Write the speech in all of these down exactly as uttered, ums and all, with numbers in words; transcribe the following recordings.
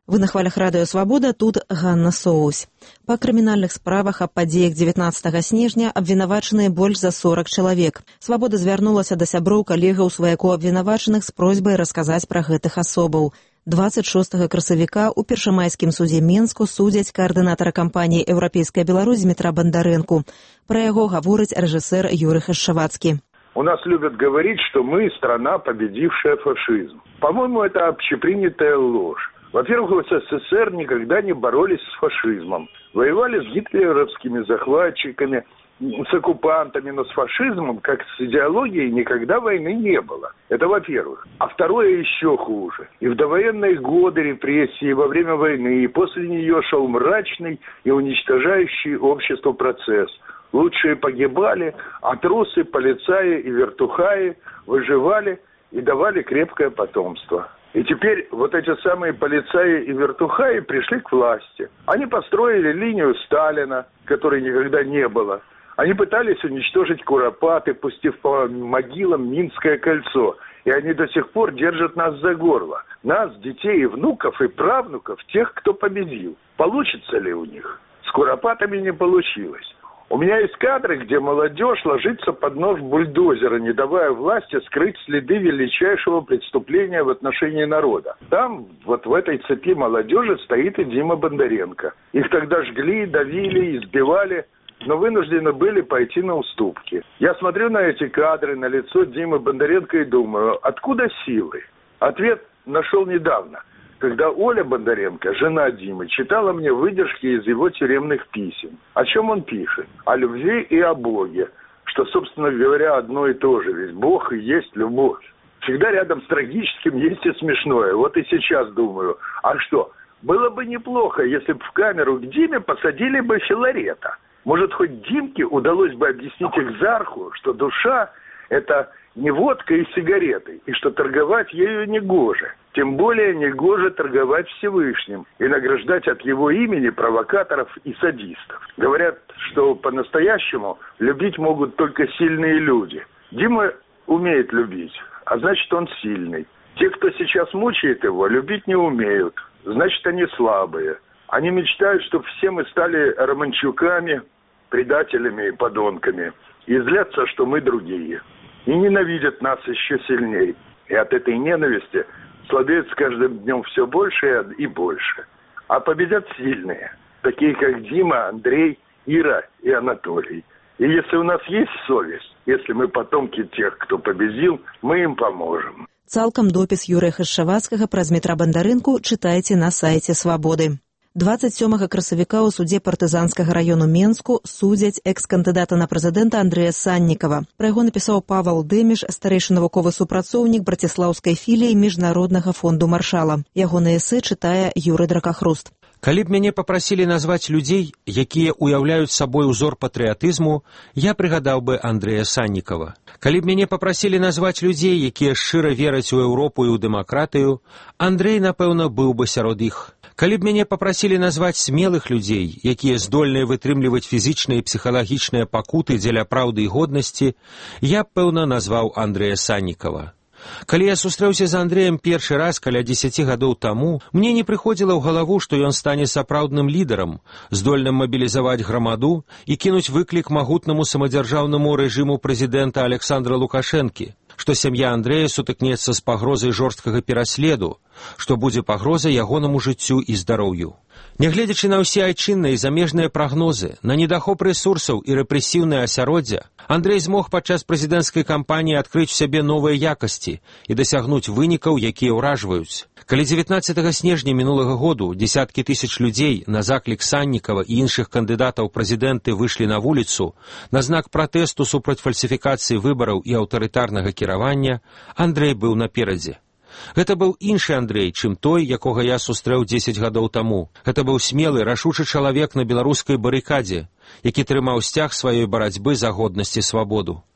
Вы на хвалях радыё «Свабода», тут Ганна Соусь. Па крымінальных справах аб падзеях дзевятнаццатага снежня абвінавачаныя больш за сорок чалавек. «Свабода» звярнулася да сяброў калегаў сваякоў абвінавачаных з просьбай расказаць пра гэтых асобаў. двадцать шостага красавіка ў першамайскім судзе Менску судзяць каардынатара кампаніі «Еўрапейская Беларусь» Дмітра Бандарэнку. Пра яго гаворыць рэжысэр Юрый Хашчавацкі. У нас любят говорить, что мы страна, победившая фашизм. По-моему, это общепринятая ложь. Во-первых, в СССР никогда не боролись с фашизмом. Воевали с гитлеровскими захватчиками, с оккупантами, но с фашизмом, как с идеологией, никогда войны не было. Это во-первых. А второе еще хуже. И в довоенные годы репрессии, во время войны, и после нее шел мрачный и уничтожающий общество процесс. Лучшие погибали, а трусы, полицаи и вертухаи выживали и давали крепкое потомство. И теперь вот эти самые полицаи и вертухаи пришли к власти. Они построили линию Сталина, которой никогда не было. Они пытались уничтожить Куропаты, пустив по могилам Минское кольцо. И они до сих пор держат нас за горло. Нас, детей и внуков, и правнуков, тех, кто победил. Получится ли у них? С Куропатами не получилось. У меня есть кадры, где молодежь ложится под нож бульдозера, не давая власти скрыть следы величайшего преступления в отношении народа. Там, вот в этой цепи молодежи, стоит и Дима Бондаренко. Их тогда жгли, давили, избивали, но вынуждены были пойти на уступки. Я смотрю на эти кадры, на лицо Димы Бондаренко и думаю, откуда силы? Ответ нашел недавно, когда Оля Бондаренко, жена Димы, читала мне выдержки из его тюремных писем. О чем он пишет? О любви и о Боге, что, собственно говоря, одно и то же, ведь Бог и есть любовь. Всегда рядом с трагическим есть и смешное. Вот и сейчас думаю, а что, было бы неплохо, если бы в камеру к Диме посадили бы Филарета. Может, хоть Димке удалось бы объяснить экзарху, что душа – это не водка и сигареты, и что торговать ею не гоже. Тем более не гоже торговать Всевышним и награждать от его имени провокаторов и садистов. Говорят, что по-настоящему любить могут только сильные люди. Дима умеет любить, а значит, он сильный. Те, кто сейчас мучает его, любить не умеют, значит, они слабые. Они мечтают, чтобы все мы стали романчуками, предателями и подонками, и злятся, что мы другие. И ненавидят нас еще сильнее. И от этой ненависти слабеет с каждым днем все больше и больше. А победят сильные, такие как Дима, Андрей, Ира и Анатолий. И если у нас есть совесть, если мы потомки тех, кто победил, мы им поможем. Цалкам допіс Юрыя Хашчавацкага пра Дмітра Бандарэнку чытайце на сайце «Свабоды». двадцать сёмага красавіка ў судзе партызанскага раёну Менску судзяць экс-кандыдата на прэзідэнта Андрэя Саннікава. Пра яго напісаў Павал Дэміш, старэйшы навуковы супрацоўнік браціслаўскай філіі Міжнароднага фонду Маршала. Ягонае эсэ чытае Юрый Дракахруст. Калі б мяне папрасілі назваць людзей, якія ўяўляюць сабой узор патрыятызму, я прыгадаў бы Андрэя Саннікава. Калі б мяне папрасілі назваць людзей, якія шчыра вераць у Еўропу і ў дэмакратыю, Андрэй, напэўна, быў бы сярод іх. Калі б мяне папрасілі назваць смелых людзей, якія здольныя вытрымліваць фізічныя і псіхалагічныя пакуты дзеля праўды і годнасці, я б, пэўна, назваў Андрэя Саннікава. Калі я сустрэўся з Андрэем першы раз каля дзесяці гадоў таму, мне не прыходзіла ў галаву, што ён стане сапраўдным лідарам, здольным мабілізаваць грамаду і кінуць выклік магутнаму самадзяржаўнаму рэжыму прэзідэнта Александра Лукашэнкі, што сям'я Андрэя сутыкнецца з пагрозай жорсткага пераследу, што будзе пагроза ягонаму жыццю і здароўю. Нягледзячы на ўсе айчынныя і замежныя прагнозы, на недахоп рэсурсаў і рэпрэсіўнае асяроддзя, Андрэй змог падчас прэзідэнцкай кампаніі адкрыць у сябе новыя якасці і дасягнуць вынікаў, якія ўражваюць. Калі дзевятнаццатага снежня мінулага году дзесяткі тысяч людзей на заклік Саннікава і іншых кандыдатаў прэзідэнты выйшлі на вуліцу на знак пратэсту супраць фальсіфікацыі выбараў і аўтарытарнага кіравання, Андрэй быў наперадзе. Гэта быў іншы Андрэй, чым той, якога я сустрэў дзесяць гадоў таму. Гэта быў смелы, рашучы чалавек на беларускай барыкадзе, які трымаў сцяг сваёй барацьбы за годнасць і свабоду.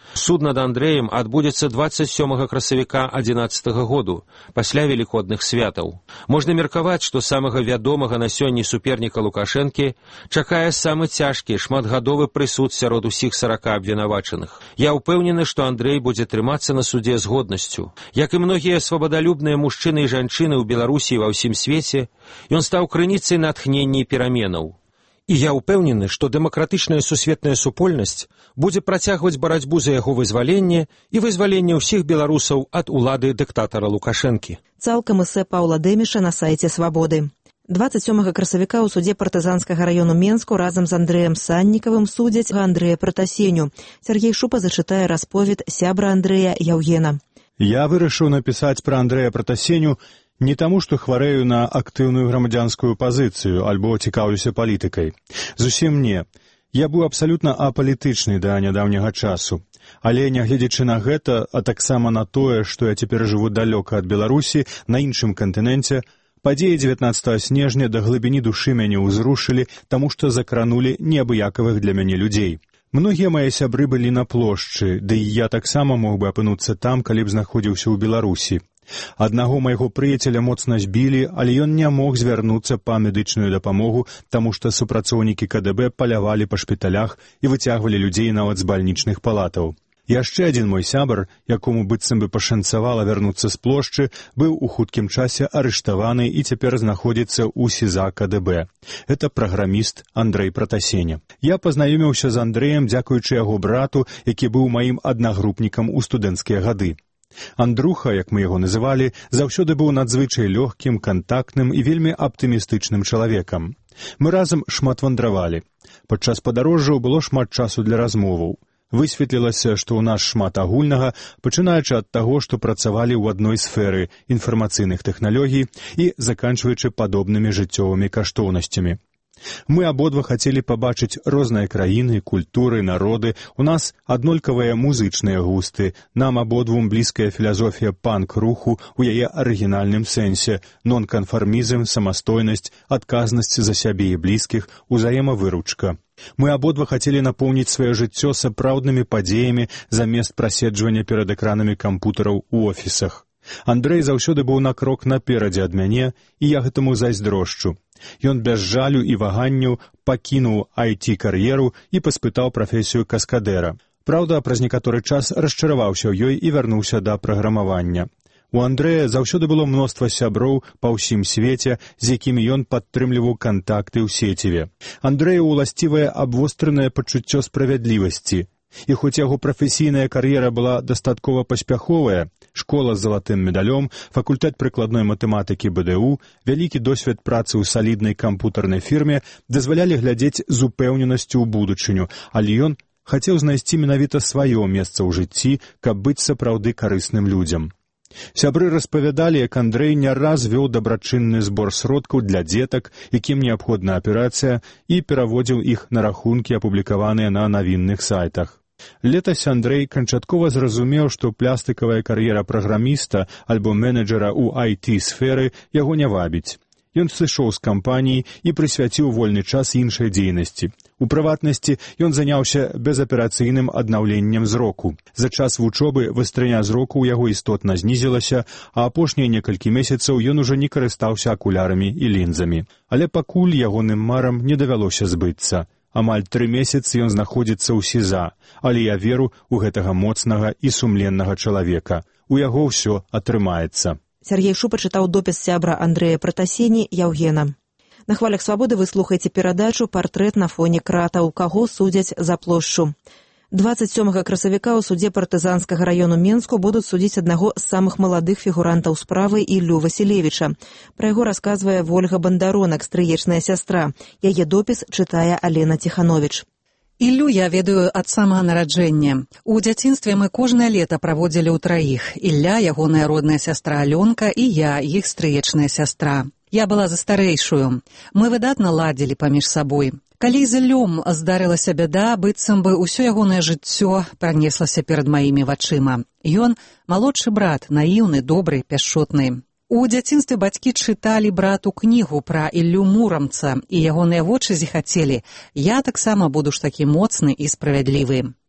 Суд над Андрэем адбудзецца дваццаць сёмага красавіка адзінаццатага году, пасля велікодных святаў. Можна меркаваць, што самага вядомага на сёння суперніка Лукашэнкі чакае самы цяжкі, шматгадовы прысуд сярод усіх сарака абвінавачаных. Я ўпэўнены, што Андрэй будзе трымацца на судзе з годнасцю. Як і многія свабадалюбныя мужчыны і жанчыны ў Беларусі і ва ўсім свеце, ён стаў крыніцай натхнення і пераменаў. І я ўпэўнены, што дэмакратычная сусветная супольнасць будзе працягваць барацьбу за яго вызваленне і вызваленне ўсіх беларусаў ад улады дыктатара Лукашэнкі. Цалкам эсэ Паўла Дэміша на сайце «Свабоды». дваццаць сёмага красавіка ў судзе партызанскага раёну Менску разам з Андрэем Саннікавым судзяць Андрэя Пратасеню. Сергей Шупа зачытае расповед сябра Андрэя Яўгена. Я вырашыў напісаць пра Андрэя Пратасеню не таму, што хварэю на актыўную грамадзянскую пазіцыю альбо цікаўлюся палітыкай. Зусім не. Я быў абсалютна апалітычны да нядаўняга часу. Але, нягледзячы на гэта, а таксама на тое, што я цяпер жыву далёка ад Беларусі, на іншым кантыненце, падзеі дзевятнаццатага снежня да глыбіні душы мяне ўзрушылі, таму што закранулі неабыякавых для мяне людзей. Многія мае сябры былі на плошчы, ды і я таксама мог бы апынуцца там, калі б знаходзіўся ў Беларусі. Аднаго майго прыяцеля моцна збілі, але ён не мог звярнуцца па медычную дапамогу, таму што супрацоўнікі ка дэ бэ палявалі па шпіталях і выцягвалі людзей нават з бальнічных палатаў. Яшчэ адзін мой сябар, якому быццам бы пашанцавала вярнуцца з плошчы, быў у хуткім часе арыштаваны і цяпер знаходзіцца ў СІЗА ка дэ бэ. Это праграміст Андрэй Пратасеня. Я пазнаёміўся з Андрэем дзякуючы яго брату, які быў маім аднагрупнікам у студэнцкія гады. Андруха, як мы яго называлі, заўсёды быў надзвычай лёгкім, кантактным і вельмі аптымістычным чалавекам. Мы разам шмат вандравалі. Падчас падарожжаў было шмат часу для размоваў. Высветлілася, што ў нас шмат агульнага, пачынаючы ад таго, што працавалі ў адной сферы інфармацыйных тэхналогій і заканчваючы падобнымі жыццёвымі каштоўнасцямі. Мы абодва хацелі пабачыць розныя краіны, культуры, народы. У нас аднолькавыя музычныя густы. Нам абодвум блізкая філасофія панк-руху ў яе арыгінальным сэнсе, нонканфармізм, самастойнасць, адказнасць за сябе і блізкіх, узаемавыручка. Мы абодва хацелі напоўніць сваё жыццё сапраўднымі падзеямі замест праседжвання перад экранамі кампутараў у офісах. Андрэй заўсёды быў на крок наперадзе ад мяне, і я гэтаму зайздрошчу. Ён без жалю і ваганняў пакінуў ай ти-кар'еру і паспытаў прафесію каскадэра. Праўда, праз некаторы час расчараваўся ў ёй і вярнуўся да праграмавання. У Андрэя заўсёды было мноства сяброў па ўсім свеце, з якімі ён падтрымліваў кантакты ў сеціве. Андрэю уласцівае абвостранае пачуццё справядлівасці. І хоць яго прафесійная кар'ера была дастаткова паспяховая, школа з залатым медалём, факультэт прыкладной матэматыкі бэ дэ у, вялікі досвед працы ў саліднай кампутарнай фірме дазвалялі глядзець з упэўненасцю ў будучыню, але ён хацеў знайсці менавіта сваё месца ў жыцці, каб быць сапраўды карысным людзям. Сябры распавядалі, як Андрэй не раз вёў дабрачынны збор сродкаў для дзетак, якім неабходна аперацыя, і пераводзіў іх на рахункі, апублікаваныя на навінных сайтах. Летась Андрэй канчаткова зразумеў, што плястыкавая кар'ера праграміста альбо менеджера ў ай ти-сферы яго не вабіць. Ён сышоў з кампаніі і прысвяціў вольны час іншай дзейнасці. У прыватнасці ён заняўся безаперацыйным аднаўленнем зроку. За час вучобы вастрыня зроку ў яго істотна знізілася, а апошнія некалькі месяцаў ён ужо не карыстаўся акулярамі і лінзамі. Але пакуль ягоным марам не давялося збыцца. Амаль тры месяцы ён знаходзіцца ў СІЗА, але я веру ў гэтага моцнага і сумленнага чалавека. У яго ўсё атрымаецца. Сергей Шупа чытаў допіс сябра Андрэя Пратасені Яўгена. На хвалях свабоды вы слухаеце перадачу «Партрэт на фоне кратаў», каго судзяць за плошчу. дваццаць сёмага красавіка ў судзе партызанскага раёну Менску будуць судзіць аднаго з самых маладых фігурантаў справы Іллю Васілевіча. Пра яго расказвае Вольга Бандаронак, стрыечная сястра. Яе допіс чытае Алена Ціхановіч. Іллю я ведаю ад самага нараджэння. У дзяцінстве мы кожнае лета праводзілі ў траіх. Ілля, ягоная родная сястра Алёнка, і я, іх стрыечная сястра. Я была за старэйшую. Мы выдатна ладзілі паміж сабой. Калі з Іллём здарылася бяда, быццам бы ўсё ягонае жыццё пранеслася перад маімі вачыма. Ён малодшы брат, наіўны, добры, пяшчотны. У дзяцінстве бацькі чыталі брату кнігу пра Іллю Мурамца, і ягоныя вочы зіхацелі: «Я таксама буду ж такі моцны і справядлівы».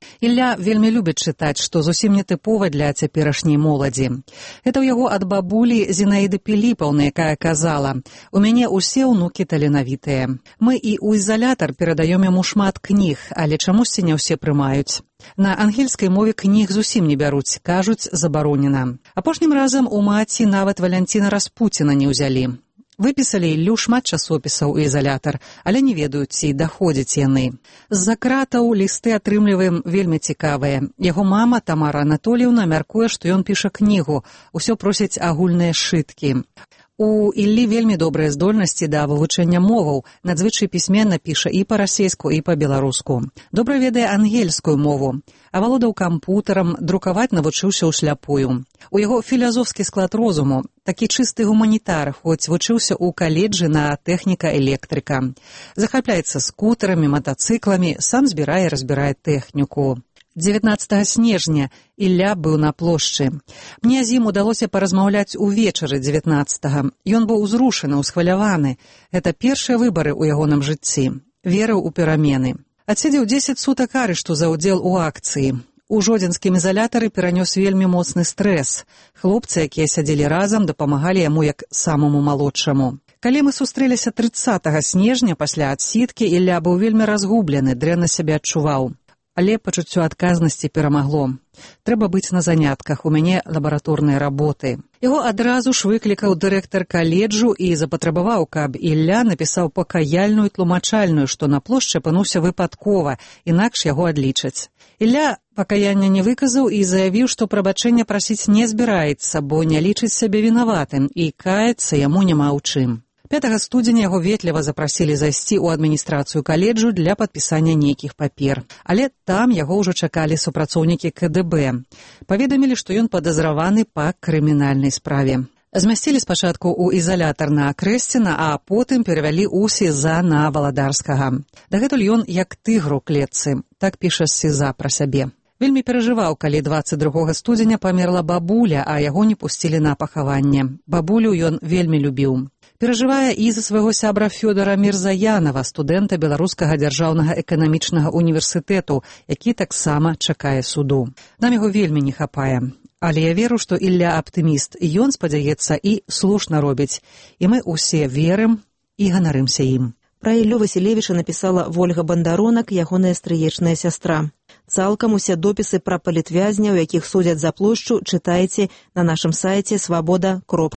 Ілля вельмі любіць чытаць, што зусім не тыпова для цяперашняй моладзі. Гэта ў яго ад бабулі Зінаіды Піліпаўны, якая казала: «У мяне ўсе ўнукі таленавітыя. Мы і ў ізалятар перадаём яму шмат кніг, але чамусьці не ўсе прымаюць. На ангельскай мове кніг зусім не бяруць, кажуць, забаронена. Апошнім разам у маці нават Валянціна Распуціна не ўзялі. Выпісалі Іллю шмат часопісаў у ізалятар, але не ведаюць, ці даходзяць яны. З-за кратаў лісты атрымліваем вельмі цікавыя. Яго мама, Тамара Анатольевна, мяркуе, што ён піша кнігу, усё просяць агульныя сшыткі. У Іллі вельмі добрыя здольнасці да вывучэння моваў, надзвычай пісьменна піша і па-расейску, і па-беларуску. Добра ведае ангельскую мову, авалодаў кампутарам, друкаваць навучыўся ўсляпую. У яго філазофскі склад розуму, такі чысты гуманітар, хоць вучыўся ў каледжы на тэхніка-электрыка. Захапляецца скутарамі, матацыкламі, сам збірае і разбірае тэхніку. дзевятнаццатага снежня Ілля быў на плошчы. Мне з ім удалося паразмаўляць увечары дзевятнаццатага. Ён быў узрушаны, усхваляваны. Гэта першыя выбары ў ягоным жыцці. Верыў у перамены. Адседзеў дзесяць сутак арышту за ўдзел у акцыі. У жодзінскім ізалятары перанёс вельмі моцны стрэс. Хлопцы, якія сядзелі разам, дапамагалі яму як самаму малодшаму. Калі мы сустрэліся трыццатага снежня пасля адсідкі, Ілля быў вельмі разгублены, дрэнна сябе адчуваў. Але пачуццё адказнасці перамагло. Трэба быць на занятках, у мяне лабараторныя работы. Яго адразу ж выклікаў дырэктар каледжу і запатрабаваў, каб Ілля напісаў пакаяльную тлумачальную, што на плошчы апынуўся выпадкова, інакш яго адлічаць. Ілля пакаяння не выказаў і заявіў, што прабачэння прасіць не збіраецца, бо не лічыць сябе вінаватым, і каяцца яму няма ў чым. пятага студзеня яго ветліва запрасілі зайсці ў адміністрацыю каледжу для падпісання нейкіх папер. Але там яго ўжо чакалі супрацоўнікі ка дэ бэ. Паведамілі, што ён падазраваны па крымінальнай справе. Змясцілі спачатку ў ізалятар на Крэсціна, а потым перавялі ў СІЗА на Валадарскага. Дагэтуль ён як тыгр у клетцы, так піша СІЗА пра сябе. Вельмі перажываў, калі дваццаць другога студзеня памерла бабуля, а яго не пусцілі на пахаванне. Бабулю ён вельмі любіў. Перажывае і за свайго сябра Фёдора Мірзаянава, студэнта Беларускага дзяржаўнага эканамічнага універсітэту, які таксама чакае суду. Нам яго вельмі не хапае. Але я веру, што Ілля аптыміст, і ён спадзяецца і слушна робіць. І мы ўсе верым і ганарымся ім. Пра Іллю Васілевіча напісала Вольга Бандаронак, ягоная стрыечная сястра. Цалкам усе допісы пра палітвязняў, якіх судзяць за плошчу, чытайце на нашым сайце свабода кропка